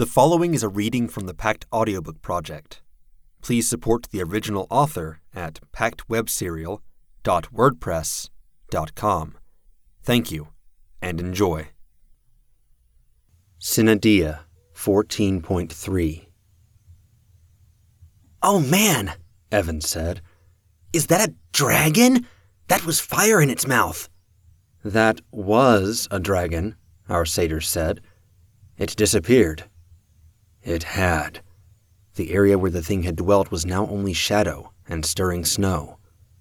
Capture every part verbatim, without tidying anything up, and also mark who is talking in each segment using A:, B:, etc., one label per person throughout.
A: The following is a reading from the Pact Audiobook Project. Please support the original author at pact web serial dot wordpress dot com. Thank you, and enjoy. Synadia fourteen point three.
B: "Oh man," Evan said. "Is that a dragon? That was fire in its mouth."
A: That was a dragon, our satyr said. It disappeared. It had. The area where the thing had dwelt was now only shadow and stirring snow.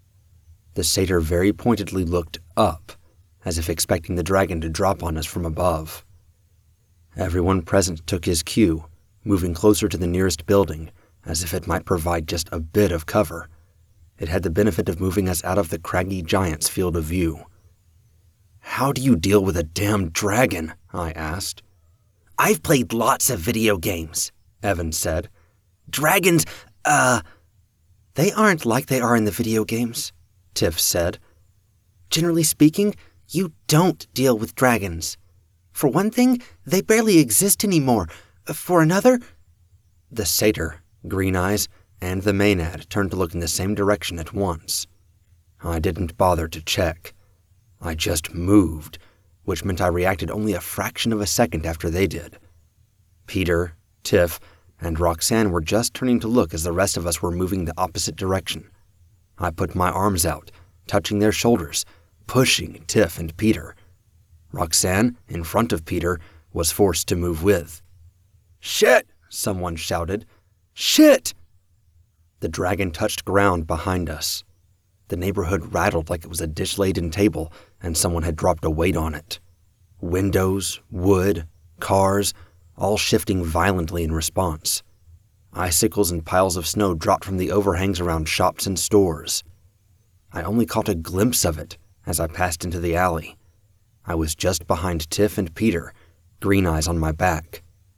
A: The satyr very pointedly looked up, as if expecting the dragon to drop on us from above. Everyone present took his cue, moving closer to the nearest building, as if it might provide just a bit of cover. It had the benefit of moving us out of the craggy giant's field of view. "How do you deal with a damn dragon?" I asked.
B: "I've played lots of video games," Evan said. "Dragons, uh...
A: They aren't like they are in the video games," Tiff said.
B: "Generally speaking, you don't deal with dragons. For one thing, they barely exist anymore. For another..."
A: The satyr, Green Eyes, and the Maenad turned to look in the same direction at once. I didn't bother to check. I just moved, which meant I reacted only a fraction of a second after they did. Peter, Tiff, and Roxanne were just turning to look as the rest of us were moving the opposite direction. I put my arms out, touching their shoulders, pushing Tiff and Peter. Roxanne, in front of Peter, was forced to move with.
B: "Shit!"
A: someone shouted.
B: "Shit!"
A: The dragon touched ground behind us. The neighborhood rattled like it was a dish-laden table and someone had dropped a weight on it. Windows, wood, cars, all shifting violently in response. Icicles and piles of snow dropped from the overhangs around shops and stores. I only caught a glimpse of it as I passed into the alley. I was just behind Tiff and Peter, Green Eyes on my back.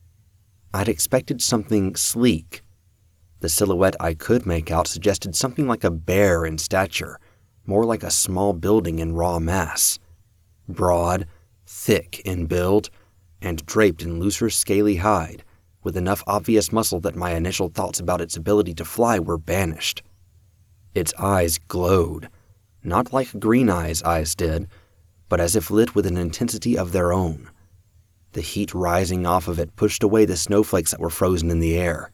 A: I'd expected something sleek. The silhouette I could make out suggested something like a bear in stature, more like a small building in raw mass. Broad, thick in build, and draped in looser scaly hide, with enough obvious muscle that my initial thoughts about its ability to fly were banished. Its eyes glowed, not like Green Eyes' eyes did, but as if lit with an intensity of their own. The heat rising off of it pushed away the snowflakes that were frozen in the air.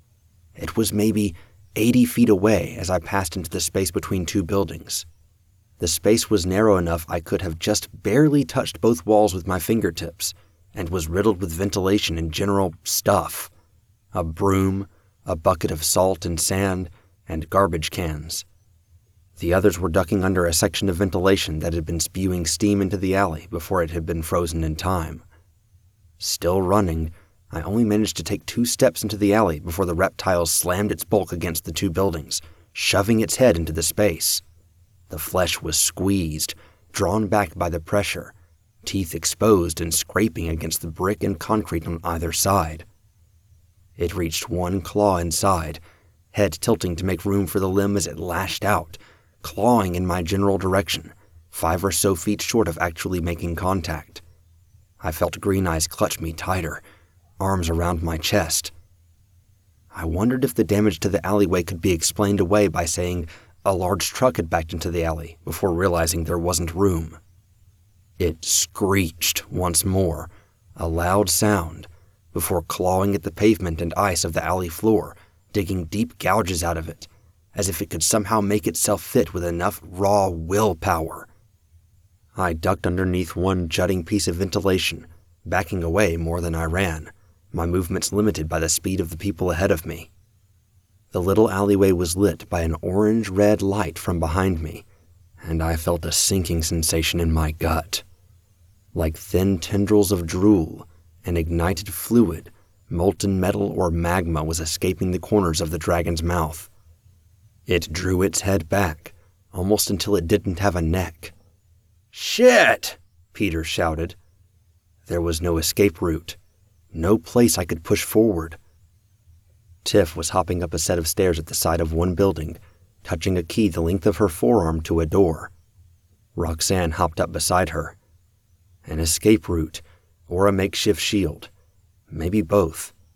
A: It was maybe eighty feet away as I passed into the space between two buildings. The space was narrow enough I could have just barely touched both walls with my fingertips, and was riddled with ventilation and general stuff. A broom, a bucket of salt and sand, and garbage cans. The others were ducking under a section of ventilation that had been spewing steam into the alley before it had been frozen in time. Still running, I only managed to take two steps into the alley before the reptile slammed its bulk against the two buildings, shoving its head into the space. The flesh was squeezed, drawn back by the pressure, teeth exposed and scraping against the brick and concrete on either side. It reached one claw inside, head tilting to make room for the limb as it lashed out, clawing in my general direction, five or so feet short of actually making contact. I felt Green Eyes clutch me tighter, arms around my chest. I wondered if the damage to the alleyway could be explained away by saying a large truck had backed into the alley before realizing there wasn't room. It screeched once more, a loud sound, before clawing at the pavement and ice of the alley floor, digging deep gouges out of it, as if it could somehow make itself fit with enough raw willpower. I ducked underneath one jutting piece of ventilation, backing away more than I ran, my movements limited by the speed of the people ahead of me. The little alleyway was lit by an orange-red light from behind me, and I felt a sinking sensation in my gut. Like thin tendrils of drool, an ignited fluid, molten metal or magma was escaping the corners of the dragon's mouth. It drew its head back, almost until it didn't have a neck.
B: "Shit!"
A: Peter shouted. There was no escape route, no place I could push forward. Tiff was hopping up a set of stairs at the side of one building, touching a key the length of her forearm to a door. Roxanne hopped up beside her. An escape route, or a makeshift shield. Maybe both.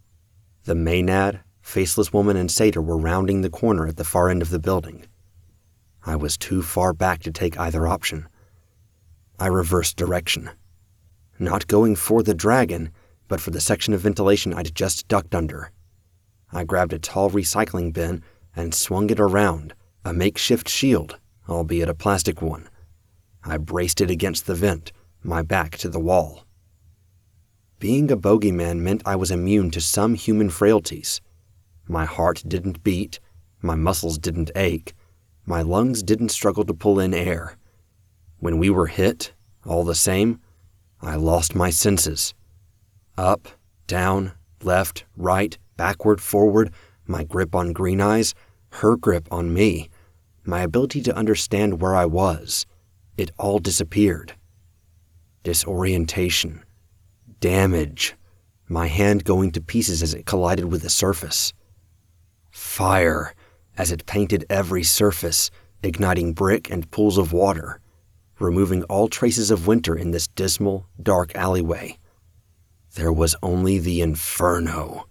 A: The Maenad, Faceless Woman, and Satyr were rounding the corner at the far end of the building. I was too far back to take either option. I reversed direction. Not going for the dragon, but for the section of ventilation I'd just ducked under. I grabbed a tall recycling bin and swung it around, a makeshift shield, albeit a plastic one. I braced it against the vent, my back to the wall. Being a bogeyman meant I was immune to some human frailties. My heart didn't beat, my muscles didn't ache, my lungs didn't struggle to pull in air. When we were hit, all the same, I lost my senses. Up, down, left, right, backward, forward, my grip on Green Eyes, her grip on me, my ability to understand where I was, it all disappeared. Disorientation. Damage. My hand going to pieces as it collided with the surface. Fire, as it painted every surface, igniting brick and pools of water, removing all traces of winter in this dismal, dark alleyway. There was only the inferno.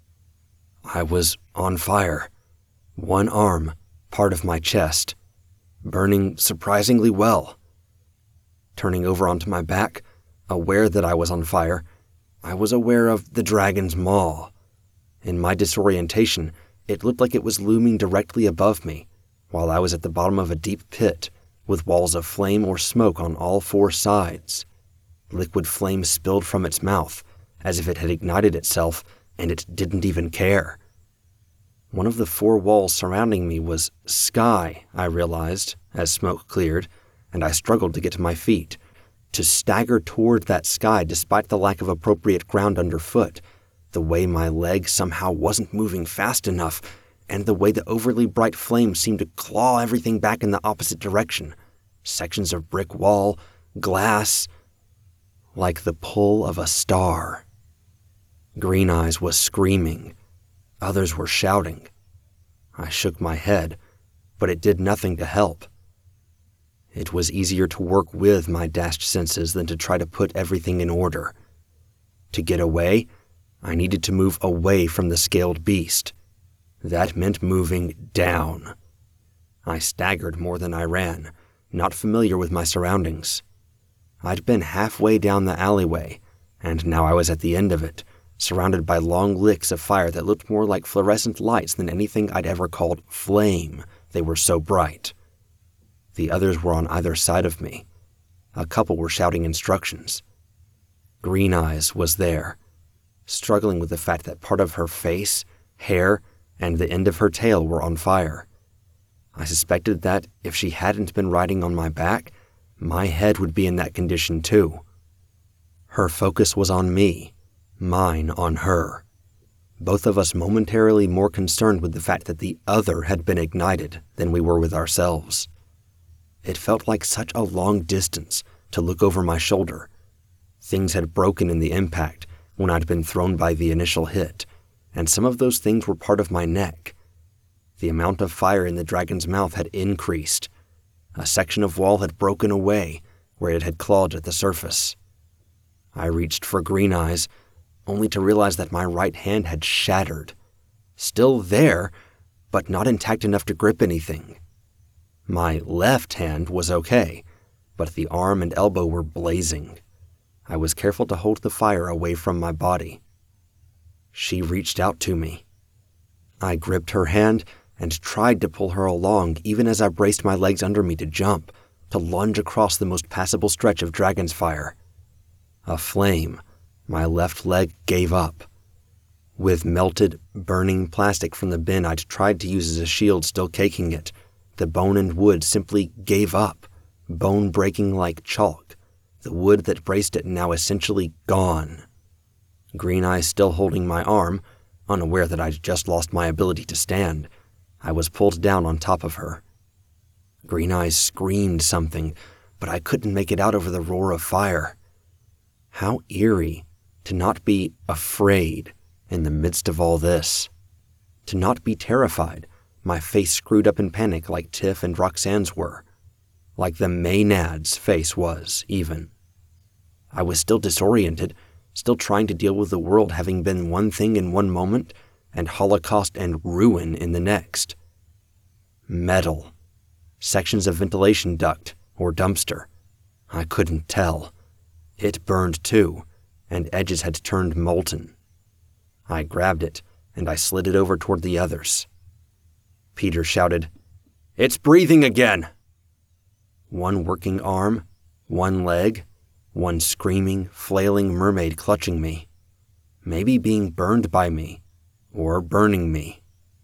A: I was on fire. One arm, part of my chest, burning surprisingly well. Turning over onto my back, aware that I was on fire, I was aware of the dragon's maw. In my disorientation, it looked like it was looming directly above me, while I was at the bottom of a deep pit, with walls of flame or smoke on all four sides. Liquid flame spilled from its mouth, as if it had ignited itself, and it didn't even care. One of the four walls surrounding me was sky, I realized, as smoke cleared, and I struggled to get to my feet, to stagger toward that sky despite the lack of appropriate ground underfoot, the way my leg somehow wasn't moving fast enough, and the way the overly bright flame seemed to claw everything back in the opposite direction. Sections of brick wall, glass, like the pull of a star. Green Eyes was screaming. Others were shouting. I shook my head, but it did nothing to help. It was easier to work with my dashed senses than to try to put everything in order. To get away, I needed to move away from the scaled beast. That meant moving down. I staggered more than I ran, not familiar with my surroundings. I'd been halfway down the alleyway, and now I was at the end of it, surrounded by long licks of fire that looked more like fluorescent lights than anything I'd ever called flame. They were so bright. The others were on either side of me. A couple were shouting instructions. Green Eyes was there, struggling with the fact that part of her face, hair, and the end of her tail were on fire. I suspected that if she hadn't been riding on my back, my head would be in that condition too. Her focus was on me, mine on her. Both of us momentarily more concerned with the fact that the other had been ignited than we were with ourselves. It felt like such a long distance to look over my shoulder. Things had broken in the impact when I'd been thrown by the initial hit, and some of those things were part of my neck. The amount of fire in the dragon's mouth had increased. A section of wall had broken away where it had clawed at the surface. I reached for Green Eyes, only to realize that my right hand had shattered. Still there, but not intact enough to grip anything. My left hand was okay, but the arm and elbow were blazing. I was careful to hold the fire away from my body. She reached out to me. I gripped her hand and tried to pull her along even as I braced my legs under me to jump, to lunge across the most passable stretch of dragon's fire. A flame, my left leg gave up. With melted, burning plastic from the bin I'd tried to use as a shield still caking it, the bone and wood simply gave up, bone breaking like chalk, the wood that braced it now essentially gone. Green Eyes still holding my arm, unaware that I'd just lost my ability to stand, I was pulled down on top of her. Green Eyes screamed something, but I couldn't make it out over the roar of fire. How eerie to not be afraid in the midst of all this. To not be terrified, my face screwed up in panic like Tiff and Roxanne's were. Like the Maenad's face was, even. I was still disoriented, still trying to deal with the world having been one thing in one moment and Holocaust and ruin in the next. Metal. Sections of ventilation duct or dumpster. I couldn't tell. It burned too, and edges had turned molten. I grabbed it, and I slid it over toward the others. Peter shouted, "It's breathing again!" One working arm, one leg, one screaming, flailing mermaid clutching me. Maybe being burned by me, or burning me.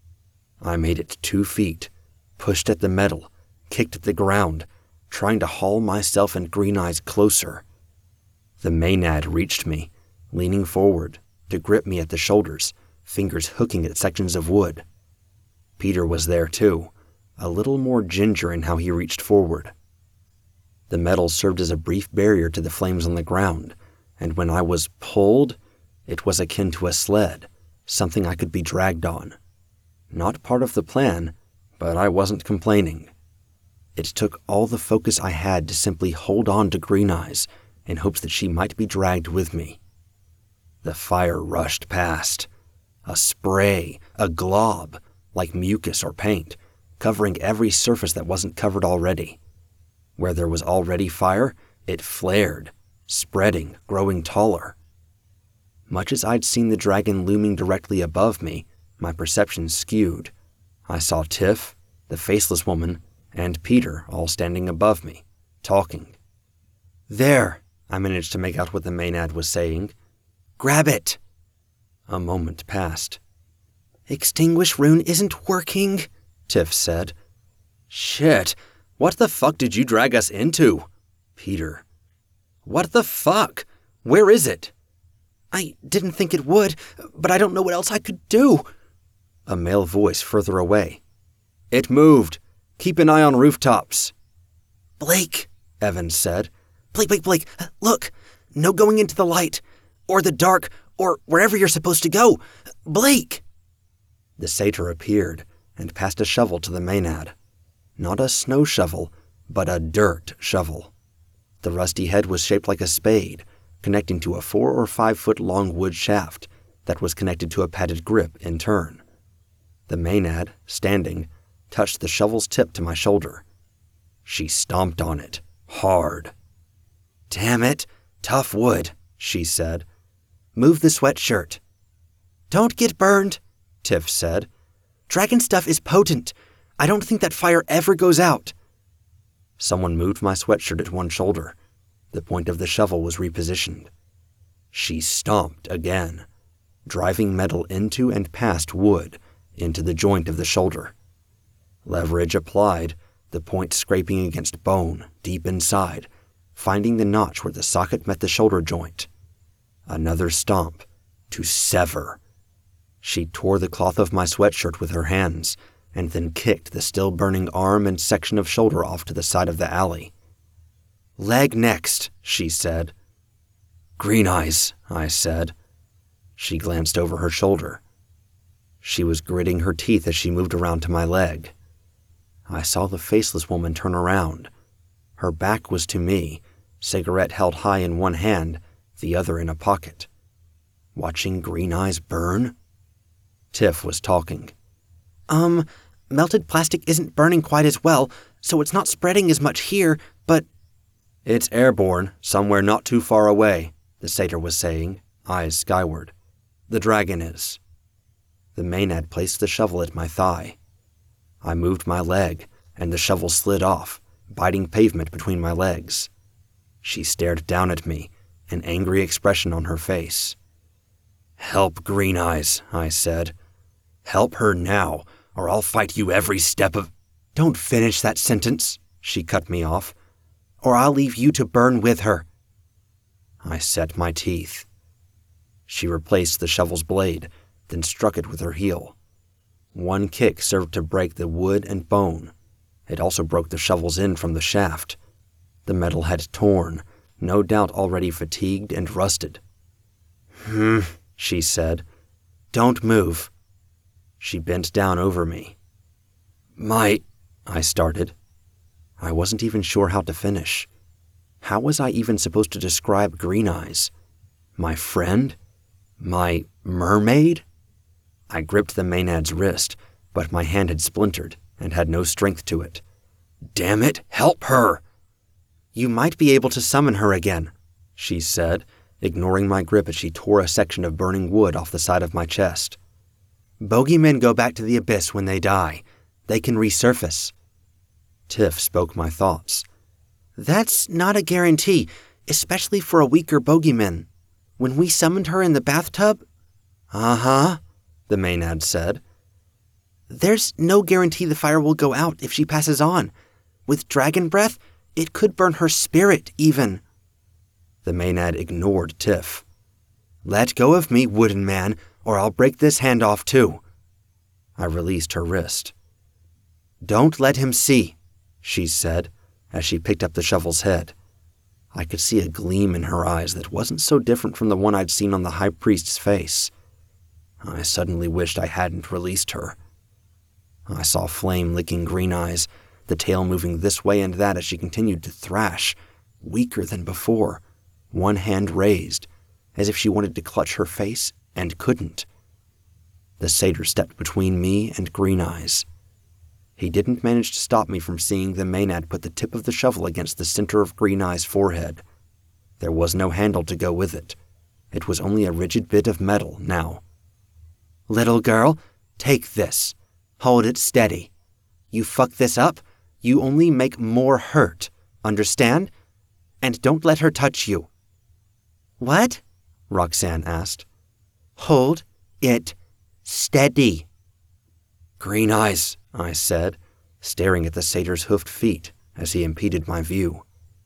A: I made it two feet, pushed at the metal, kicked at the ground, trying to haul myself and Green Eyes closer. The Maenad reached me, leaning forward to grip me at the shoulders, fingers hooking at sections of wood. Peter was there too, a little more ginger in how he reached forward. The metal served as a brief barrier to the flames on the ground, and when I was pulled, it was akin to a sled, something I could be dragged on. Not part of the plan, but I wasn't complaining. It took all the focus I had to simply hold on to Green Eyes in hopes that she might be dragged with me. The fire rushed past. A spray, a glob, like mucus or paint, covering every surface that wasn't covered already. Where there was already fire, it flared, spreading, growing taller. Much as I'd seen the dragon looming directly above me, my perception skewed. I saw Tiff, the faceless woman, and Peter all standing above me, talking. "There," I managed to make out what the Maenad was saying. "Grab it." A moment passed.
B: "Extinguish rune isn't working,"
A: Tiff said. "Shit, what the fuck did you drag us into?" Peter. "What the fuck? Where is it?"
B: "I didn't think it would, but I don't know what else I could do."
A: A male voice further away. "It moved. Keep an eye on rooftops."
B: "Blake,"
A: Evans said.
B: Blake, Blake, Blake, look. No going into the light, or the dark, or wherever you're supposed to go. Blake!"
A: The satyr appeared and passed a shovel to the Maenad. Not a snow shovel, but a dirt shovel. The rusty head was shaped like a spade, connecting to a four or five foot long wood shaft that was connected to a padded grip in turn. The Maenad, standing, touched the shovel's tip to my shoulder. She stomped on it, hard.
B: "Damn it, tough wood," she said.
A: "Move the sweatshirt."
B: "Don't get burned,"
A: Tiff said.
B: "Dragon stuff is potent. I don't think that fire ever goes out."
A: Someone moved my sweatshirt at one shoulder. The point of the shovel was repositioned. She stomped again, driving metal into and past wood, into the joint of the shoulder. Leverage applied, the point scraping against bone, deep inside, finding the notch where the socket met the shoulder joint. Another stomp, to sever. She tore the cloth of my sweatshirt with her hands, and then kicked the still-burning arm and section of shoulder off to the side of the alley. "Leg next," she said. "Green Eyes," I said. She glanced over her shoulder. She was gritting her teeth as she moved around to my leg. I saw the faceless woman turn around. Her back was to me, cigarette held high in one hand, the other in a pocket. Watching Green Eyes burn? Tiff was talking.
B: Um, melted plastic isn't burning quite as well, so it's not spreading as much here, but...
A: "It's airborne, somewhere not too far away," the satyr was saying, eyes skyward. "The dragon is." The Maenad placed the shovel at my thigh. I moved my leg, and the shovel slid off, biting pavement between my legs. She stared down at me, an angry expression on her face. "Help Green Eyes," I said. "Help her now, or I'll fight you every step of—"
B: "Don't finish that sentence," she cut me off, "or I'll leave you to burn with her."
A: I set my teeth. She replaced the shovel's blade, then struck it with her heel. One kick served to break the wood and bone. It also broke the shovel's end from the shaft. The metal had torn, no doubt already fatigued and rusted. "Hmm," she said. "Don't move." She bent down over me. My, I started. I wasn't even sure how to finish. How was I even supposed to describe Green Eyes? My friend? My mermaid? I gripped the Maenad's wrist, but my hand had splintered and had no strength to it. Damn it, help her!
B: You might be able to summon her again,
A: she said, ignoring my grip as she tore a section of burning wood off the side of my chest.
B: Bogeymen go back to the abyss when they die. They can resurface.
A: Tiff spoke my thoughts.
B: That's not a guarantee, especially for a weaker bogeyman. When we summoned her in the bathtub...
A: Uh-huh, the Maenad said.
B: There's no guarantee the fire will go out if she passes on. With dragon breath, it could burn her spirit, even.
A: The Maenad ignored Tiff.
B: Let go of me, wooden man, or I'll break this hand off too.
A: I released her wrist.
B: Don't let him see,
A: she said, as she picked up the shovel's head. I could see a gleam in her eyes that wasn't so different from the one I'd seen on the high priest's face. I suddenly wished I hadn't released her. I saw flame licking green eyes, the tail moving this way and that as she continued to thrash, weaker than before, one hand raised, as if she wanted to clutch her face and couldn't. The satyr stepped between me and Green Eyes. He didn't manage to stop me from seeing the Maenad put the tip of the shovel against the center of Green Eyes' forehead. There was no handle to go with it. It was only a rigid bit of metal now.
B: Little girl, take this. Hold it steady. You fuck this up, you only make more hurt. Understand? And don't let her touch you. What? Roxanne asked. Hold it steady.
A: Green Eyes, I said, staring at the satyr's hoofed feet as he impeded my view.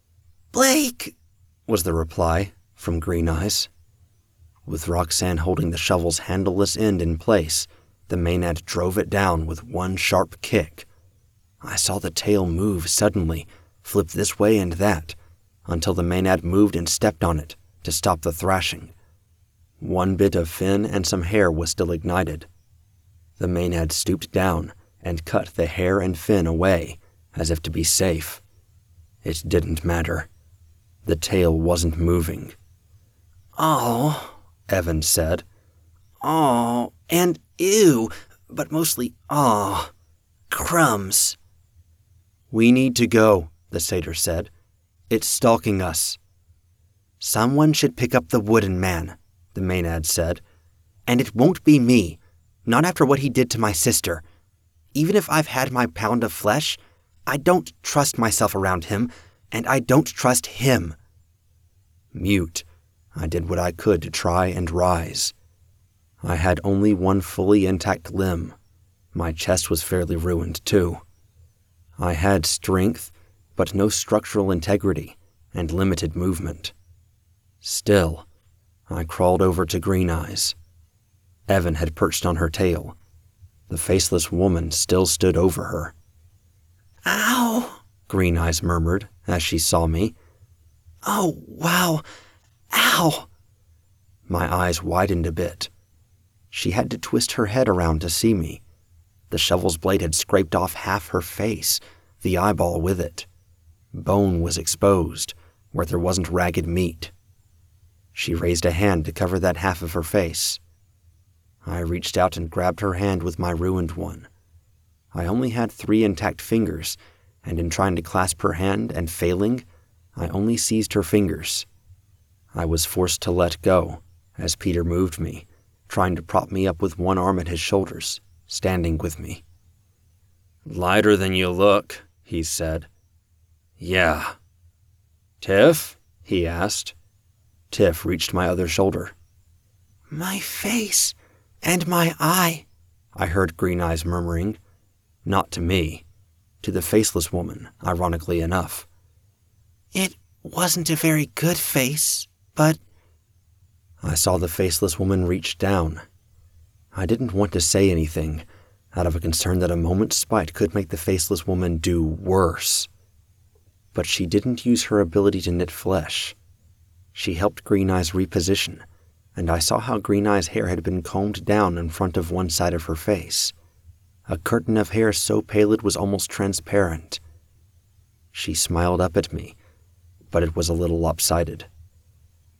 B: Blake,
A: was the reply from Green Eyes. With Roxanne holding the shovel's handleless end in place, the Maenad drove it down with one sharp kick. I saw the tail move suddenly, flip this way and that, until the Maenad moved and stepped on it to stop the thrashing. One bit of fin and some hair was still ignited. The Maenad stooped down and cut the hair and fin away, as if to be safe. It didn't matter. The tail wasn't moving.
B: Oh,
A: Evan said.
B: Oh, and ew, but mostly oh, crumbs.
A: We need to go, the satyr said. It's stalking us.
B: Someone should pick up the wooden man, the Maenad said. And it won't be me, not after what he did to my sister. Even if I've had my pound of flesh, I don't trust myself around him, and I don't trust him.
A: Mute, I did what I could to try and rise. I had only one fully intact limb. My chest was fairly ruined, too. I had strength, but no structural integrity, and limited movement. Still, I crawled over to Green Eyes. Evan had perched on her tail. The faceless woman still stood over her.
B: Ow,
A: Green Eyes murmured as she saw me.
B: Oh, wow. Ow.
A: My eyes widened a bit. She had to twist her head around to see me. The shovel's blade had scraped off half her face, the eyeball with it. Bone was exposed, where there wasn't ragged meat. She raised a hand to cover that half of her face. I reached out and grabbed her hand with my ruined one. I only had three intact fingers, and in trying to clasp her hand and failing, I only seized her fingers. I was forced to let go as Peter moved me, trying to prop me up with one arm at his shoulders, standing with me. Lighter than you look, he said. Yeah. Tiff? He asked. Tiff reached my other shoulder.
B: My face and my eye,
A: I heard Green Eyes murmuring. Not to me. To the faceless woman, ironically enough.
B: It wasn't a very good face, but...
A: I saw the faceless woman reach down. I didn't want to say anything, out of a concern that a moment's spite could make the faceless woman do worse. But she didn't use her ability to knit flesh. She helped Green Eyes reposition, and I saw how Green Eyes' hair had been combed down in front of one side of her face, a curtain of hair so pale it was almost transparent. She smiled up at me, but it was a little lopsided.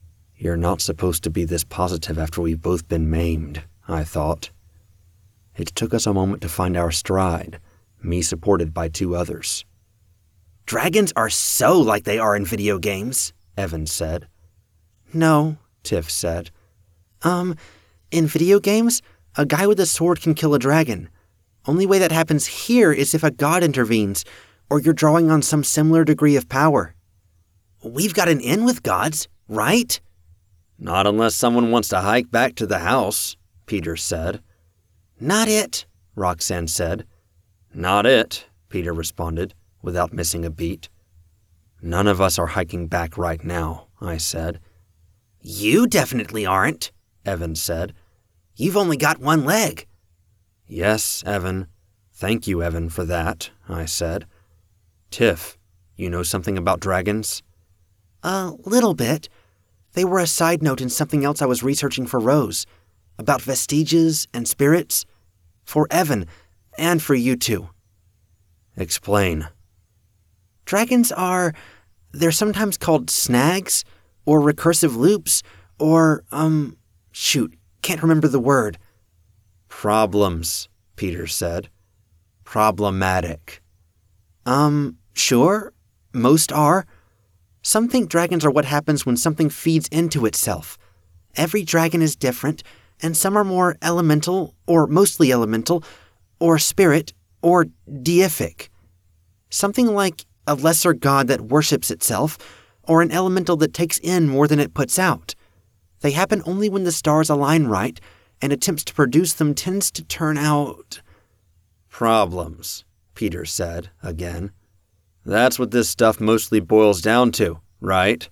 A: You're not supposed to be this positive after we've both been maimed, I thought. It took us a moment to find our stride, me supported by two others.
B: Dragons are so like they are in video games, Evan said.
A: No, Tiff said.
B: Um, in video games, a guy with a sword can kill a dragon. Only way that happens here is if a god intervenes, or you're drawing on some similar degree of power. We've got an in with gods, right?
A: Not unless someone wants to hike back to the house, Peter said.
B: Not it,
A: Roxanne said. Not it, Peter responded, without missing a beat. None of us are hiking back right now, I said.
B: You definitely aren't, Evan said. You've only got one leg.
A: Yes, Evan. Thank you, Evan, for that, I said. Tiff, you know something about dragons?
B: A little bit. They were a side note in something else I was researching for Rose, about vestiges and spirits. For Evan, and for you too.
A: Explain.
B: Dragons are, they're sometimes called snags, or recursive loops, or, um, shoot, can't remember the word.
A: Problems, Peter said. Problematic.
B: Um, sure, most are. Some think dragons are what happens when something feeds into itself. Every dragon is different, and some are more elemental, or mostly elemental, or spirit, or deific. Something like a lesser god that worships itself, or an elemental that takes in more than it puts out. They happen only when the stars align right, and attempts to produce them tends to turn out...
A: Problems, Peter said, again. That's what this stuff mostly boils down to, right?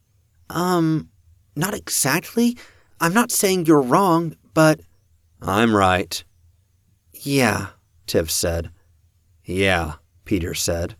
B: Um, not exactly. I'm not saying you're wrong, but...
A: I'm right.
B: Yeah,
A: Tiff said. Yeah, Peter said.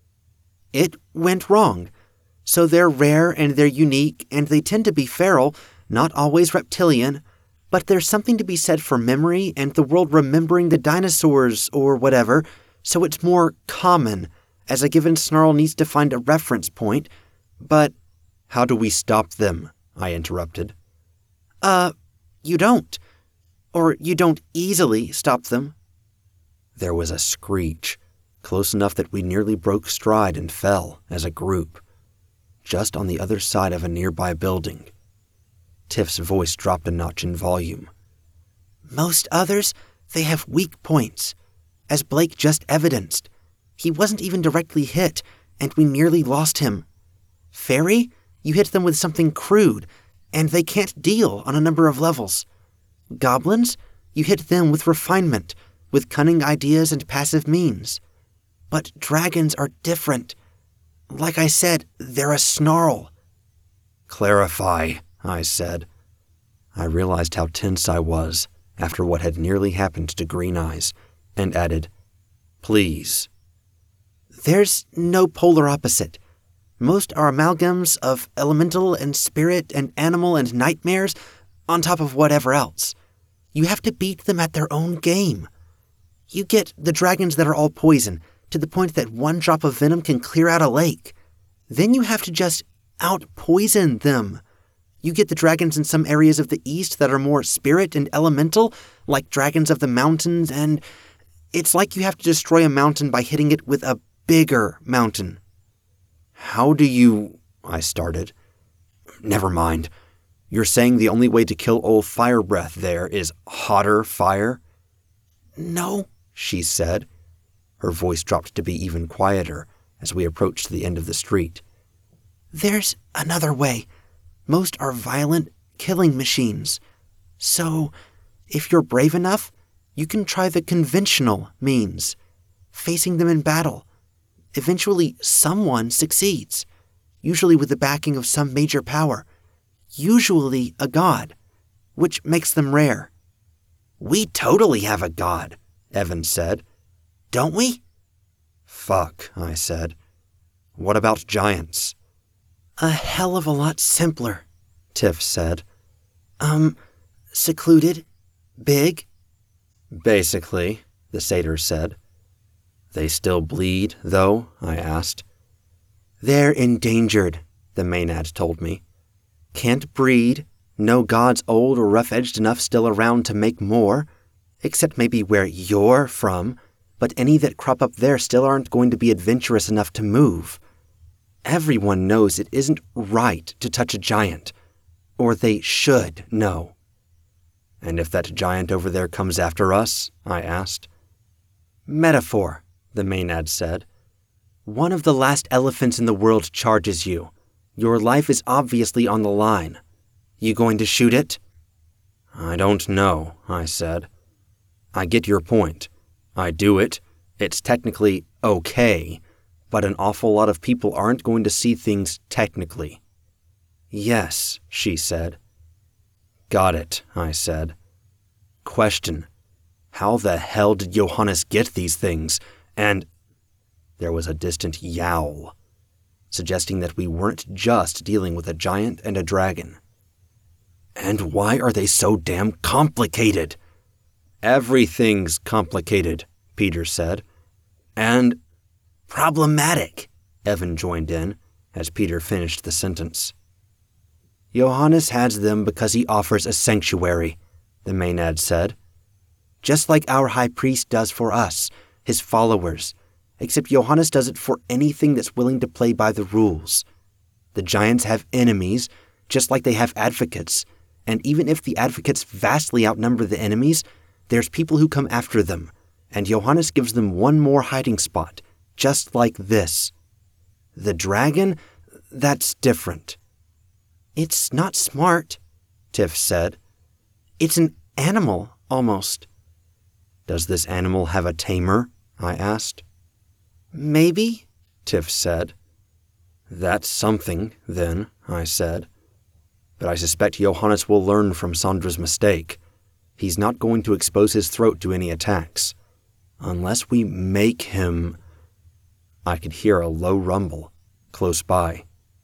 B: It went wrong. So they're rare and they're unique, and they tend to be feral, not always reptilian, but there's something to be said for memory and the world remembering the dinosaurs or whatever, so it's more common, as a given snarl needs to find a reference point, but...
A: How do we stop them? I interrupted.
B: Uh, you don't. Or you don't easily stop them.
A: There was a screech, close enough that we nearly broke stride and fell, as a group, just on the other side of a nearby building. Tiff's voice dropped a notch in volume.
B: Most others, they have weak points, as Blake just evidenced. He wasn't even directly hit, and we nearly lost him. Fairy, you hit them with something crude, and they can't deal on a number of levels. Goblins, you hit them with refinement, with cunning ideas and passive means. But dragons are different. Like I said, they're a snarl.
A: Clarify, I said. I realized how tense I was after what had nearly happened to Green Eyes, and added, Please.
B: There's no polar opposite. Most are amalgams of elemental and spirit and animal and nightmares on top of whatever else. You have to beat them at their own game. You get the dragons that are all poison, to the point that one drop of venom can clear out a lake. Then you have to just out-poison them. You get the dragons in some areas of the east that are more spirit and elemental, like dragons of the mountains, and it's like you have to destroy a mountain by hitting it with a bigger mountain.
A: How do you... I started. Never mind. You're saying the only way to kill old Fire Breath there is hotter fire?
B: No,
A: she said. Her voice dropped to be even quieter as we approached the end of the street.
B: There's another way. Most are violent, killing machines. So, if you're brave enough, you can try the conventional means, facing them in battle. Eventually, someone succeeds, usually with the backing of some major power, usually a god, which makes them rare. We totally have a god, Evan said. Don't we?
A: Fuck, I said. What about giants?
B: A hell of a lot simpler,
A: Tiff said.
B: Um, secluded, big.
A: Basically, the satyr said. They still bleed, though? I asked.
B: They're endangered,
A: the Maenad told me.
B: Can't breed, no gods old or rough-edged enough still around to make more, except maybe where you're from, but any that crop up there still aren't going to be adventurous enough to move. Everyone knows it isn't right to touch a giant, or they should know.
A: And if that giant over there comes after us? I asked.
B: Metaphor, the Maenad said. One of the last elephants in the world charges you. Your life is obviously on the line. You going to shoot it?
A: I don't know, I said. I get your point. I do it. It's technically okay, but an awful lot of people aren't going to see things technically.
B: Yes, she said.
A: Got it, I said. Question. How the hell did Johannes get these things? And there was a distant yowl, suggesting that we weren't just dealing with a giant and a dragon.
B: And why are they so damn complicated?
A: Everything's complicated, Peter said.
B: And problematic,
A: Evan joined in as Peter finished the sentence.
B: Johannes has them because he offers a sanctuary, the Maenad said. Just like our high priest does for us, his followers, except Johannes does it for anything that's willing to play by the rules. The giants have enemies, just like they have advocates, and even if the advocates vastly outnumber the enemies, there's people who come after them, and Johannes gives them one more hiding spot, just like this. The dragon, that's different. It's not smart, Tiff said. It's an animal, almost.
A: Does this animal have a tamer? I asked.
B: Maybe,
A: Tiff said. That's something, then, I said. But I suspect Johannes will learn from Sandra's mistake. He's not going to expose his throat to any attacks. Unless we make him... I could hear a low rumble, close by.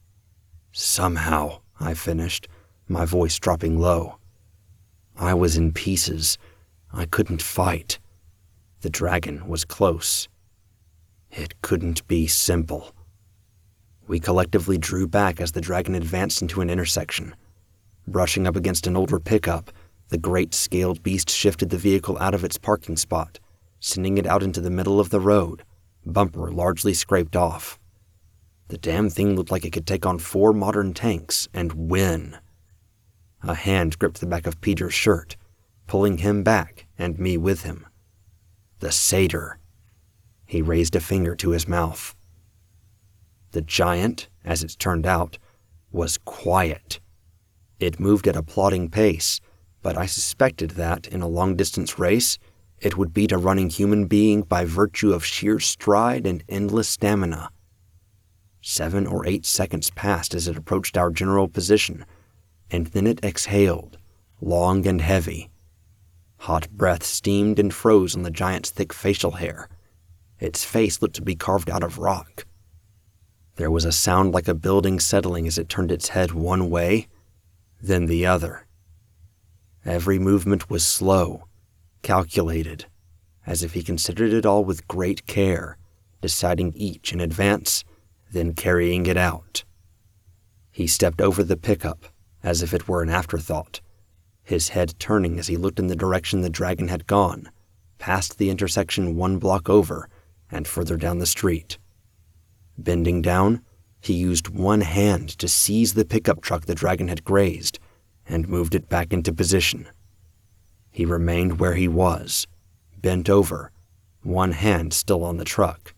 A: Somehow, I finished, my voice dropping low. I was in pieces. I couldn't fight. The dragon was close. It couldn't be simple. We collectively drew back as the dragon advanced into an intersection. Brushing up against an older pickup, the great scaled beast shifted the vehicle out of its parking spot, sending it out into the middle of the road, bumper largely scraped off. The damn thing looked like it could take on four modern tanks and win. A hand gripped the back of Peter's shirt, pulling him back and me with him. The satyr. He raised a finger to his mouth. The giant, as it turned out, was quiet. It moved at a plodding pace, but I suspected that, in a long-distance race, it would beat a running human being by virtue of sheer stride and endless stamina. Seven or eight seconds passed as it approached our general position, and then it exhaled, long and heavy. Hot breath steamed and froze on the giant's thick facial hair. Its face looked to be carved out of rock. There was a sound like a building settling as it turned its head one way, then the other. Every movement was slow, calculated, as if he considered it all with great care, deciding each in advance, then carrying it out. He stepped over the pickup, as if it were an afterthought, his head turning as he looked in the direction the dragon had gone, past the intersection one block over and further down the street. Bending down, he used one hand to seize the pickup truck the dragon had grazed and moved it back into position. He remained where he was, bent over, one hand still on the truck.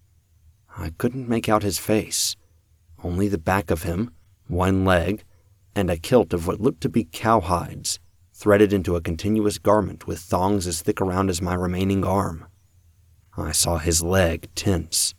A: I couldn't make out his face, only the back of him, one leg, and a kilt of what looked to be cowhides, threaded into a continuous garment with thongs as thick around as my remaining arm. I saw his leg tense.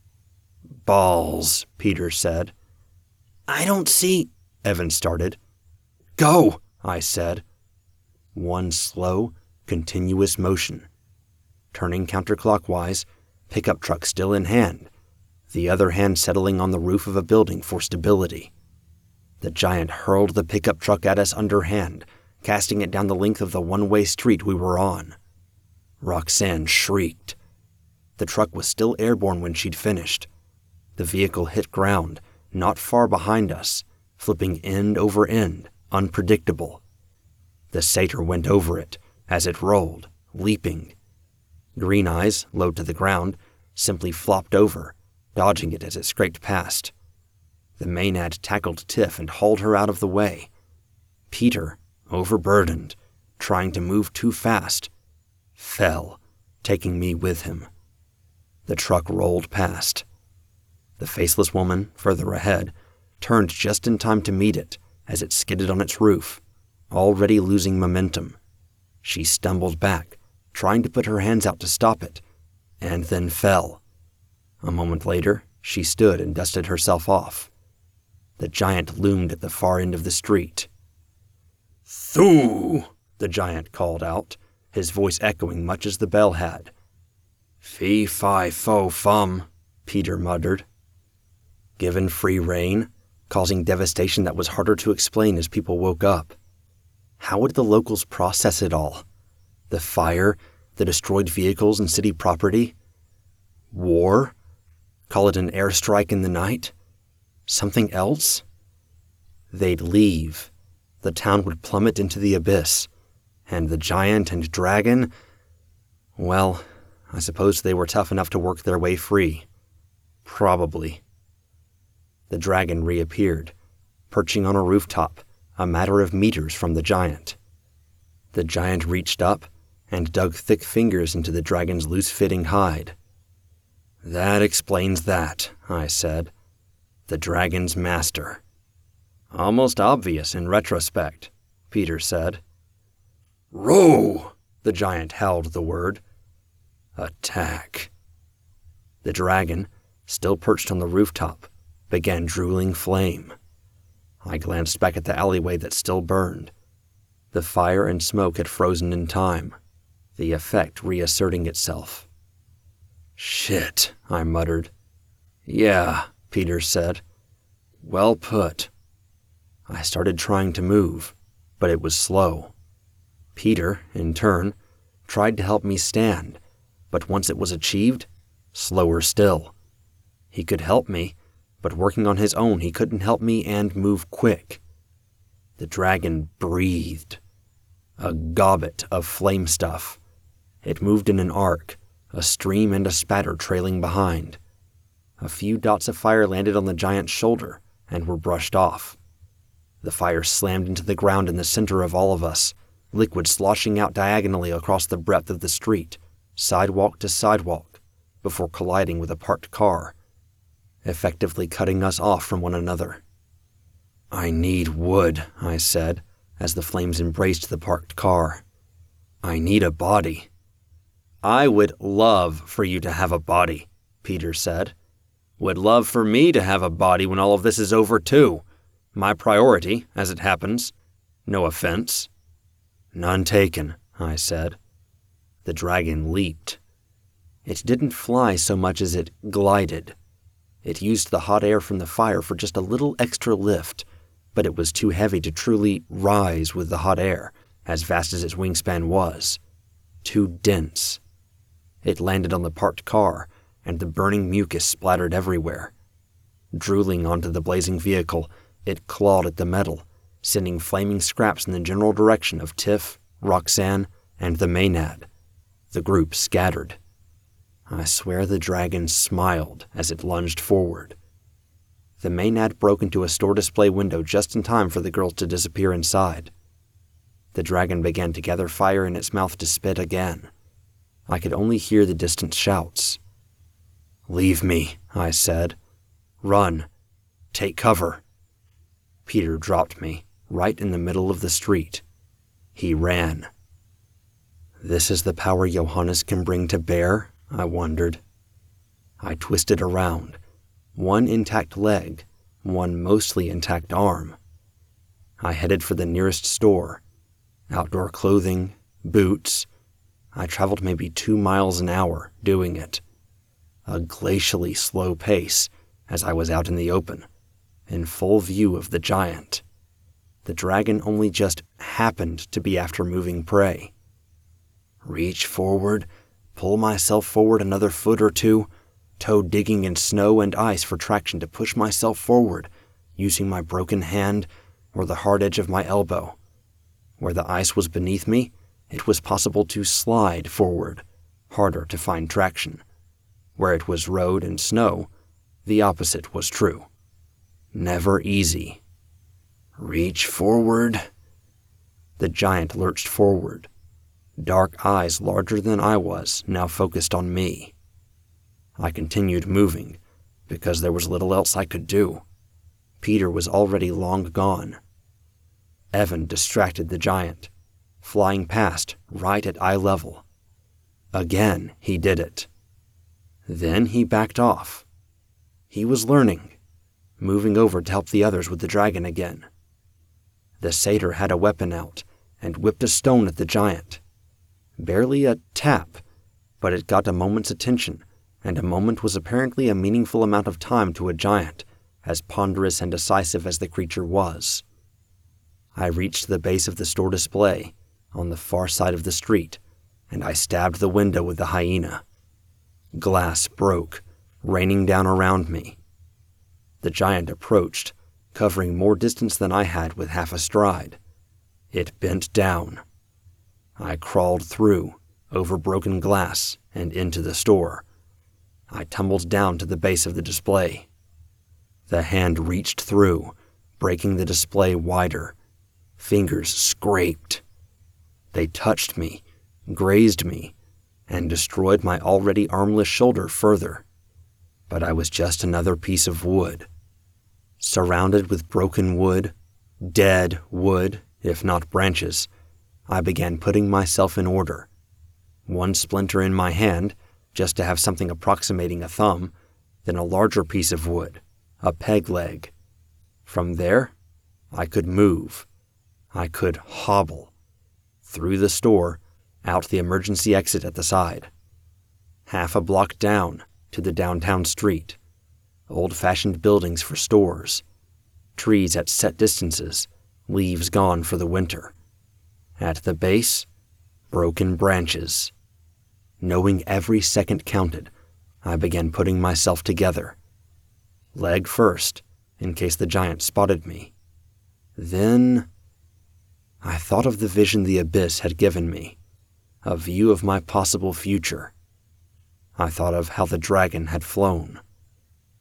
A: "Balls," Peter said.
B: "I don't see,"
A: Evan started. "Go," I said. One slow, continuous motion. Turning counterclockwise, pickup truck still in hand, the other hand settling on the roof of a building for stability. The giant hurled the pickup truck at us underhand, casting it down the length of the one-way street we were on. Roxanne shrieked. The truck was still airborne when she'd finished. The vehicle hit ground, not far behind us, flipping end over end, unpredictable. The satyr went over it as it rolled, leaping. Green Eyes, low to the ground, simply flopped over, dodging it as it scraped past. The Maenad tackled Tiff and hauled her out of the way. Peter, overburdened, trying to move too fast, fell, taking me with him. The truck rolled past. The faceless woman, further ahead, turned just in time to meet it as it skidded on its roof, already losing momentum. She stumbled back, trying to put her hands out to stop it, and then fell. A moment later, she stood and dusted herself off. The giant loomed at the far end of the street. "Thuu!" the giant called out, his voice echoing much as the bell had. "Fee, fi, fo, fum," Peter muttered. Given free rein, causing devastation that was harder to explain as people woke up. How would the locals process it all? The fire, the destroyed vehicles and city property? War? Call it an airstrike in the night? Something else? They'd leave. The town would plummet into the abyss. And the giant and dragon, well, I suppose they were tough enough to work their way free. Probably. The dragon reappeared, perching on a rooftop, a matter of meters from the giant. The giant reached up and dug thick fingers into the dragon's loose-fitting hide. "That explains that," I said. "The dragon's master." "Almost obvious in retrospect," Peter said. "Row!" the giant howled the word. "Attack." The dragon, still perched on the rooftop, began drooling flame. I glanced back at the alleyway that still burned. The fire and smoke had frozen in time, the effect reasserting itself. "Shit," I muttered. "Yeah," Peter said. "Well put." I started trying to move, but it was slow. Peter, in turn, tried to help me stand, but once it was achieved, slower still. He could help me, but working on his own, he couldn't help me and move quick. The dragon breathed. A gobbet of flame stuff. It moved in an arc, a stream and a spatter trailing behind. A few dots of fire landed on the giant's shoulder and were brushed off. The fire slammed into the ground in the center of all of us, liquid sloshing out diagonally across the breadth of the street, sidewalk to sidewalk, before colliding with a parked car, effectively cutting us off from one another. "I need wood," I said, as the flames embraced the parked car. "I need a body." "I would love for you to have a body," Peter said. "Would love for me to have a body when all of this is over, too. My priority, as it happens. No offense." "None taken," I said. The dragon leaped. It didn't fly so much as it glided. It used the hot air from the fire for just a little extra lift, but it was too heavy to truly rise with the hot air, as vast as its wingspan was. Too dense. It landed on the parked car, and the burning mucus splattered everywhere. Drooling onto the blazing vehicle, it clawed at the metal, sending flaming scraps in the general direction of Tiff, Roxanne, and the Maenad. The group scattered. I swear the dragon smiled as it lunged forward. The Maenad broke into a store display window just in time for the girls to disappear inside. The dragon began to gather fire in its mouth to spit again. I could only hear the distant shouts. "Leave me," I said. "Run. Take cover." Peter dropped me, right in the middle of the street. He ran. This is the power Johannes can bring to bear, I wondered. I twisted around, one intact leg, one mostly intact arm. I headed for the nearest store. Outdoor clothing, boots. I traveled maybe two miles an hour doing it. A glacially slow pace as I was out in the open, in full view of the giant. The dragon only just happened to be after moving prey. Reach forward, pull myself forward another foot or two, toe digging in snow and ice for traction to push myself forward, using my broken hand or the hard edge of my elbow. Where the ice was beneath me, it was possible to slide forward, harder to find traction. Where it was road and snow, the opposite was true. Never easy. Reach forward. The giant lurched forward. Dark eyes larger than I was now focused on me. I continued moving, because there was little else I could do. Peter was already long gone. Evan distracted the giant, flying past right at eye level. Again, he did it. Then he backed off. He was learning, moving over to help the others with the dragon again. The satyr had a weapon out and whipped a stone at the giant. Barely a tap, but it got a moment's attention, and a moment was apparently a meaningful amount of time to a giant, as ponderous and decisive as the creature was. I reached the base of the store display, on the far side of the street, and I stabbed the window with the hyena. Glass broke, raining down around me. The giant approached, covering more distance than I had with half a stride. It bent down. I crawled through, over broken glass, and into the store. I tumbled down to the base of the display. The hand reached through, breaking the display wider. Fingers scraped. They touched me, grazed me, and destroyed my already armless shoulder further. But I was just another piece of wood. Surrounded with broken wood, dead wood, if not branches, I began putting myself in order. One splinter in my hand, just to have something approximating a thumb, then a larger piece of wood, a peg leg. From there, I could move. I could hobble. Through the store, out the emergency exit at the side. Half a block down to the downtown street. Old-fashioned buildings for stores. Trees at set distances, leaves gone for the winter. At the base, broken branches. Knowing every second counted, I began putting myself together. Leg first, in case the giant spotted me. Then, I thought of the vision the abyss had given me, a view of my possible future. I thought of how the dragon had flown.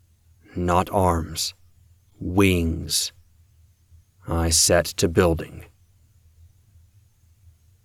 A: Not arms, wings. I set to building.